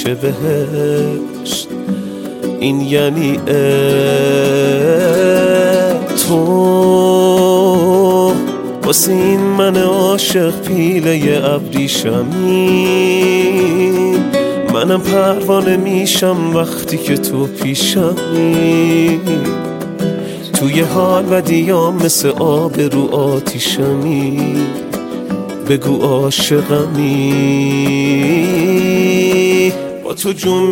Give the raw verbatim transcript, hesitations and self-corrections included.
میشه بهشت. این یعنی تو واسه این من عاشق پیله ابریشمی، منم پروانه میشم وقتی که تو پیشمی. توی حال و دیام مثل آب رو آتیشمی، بگو عاشقمی. با تو جون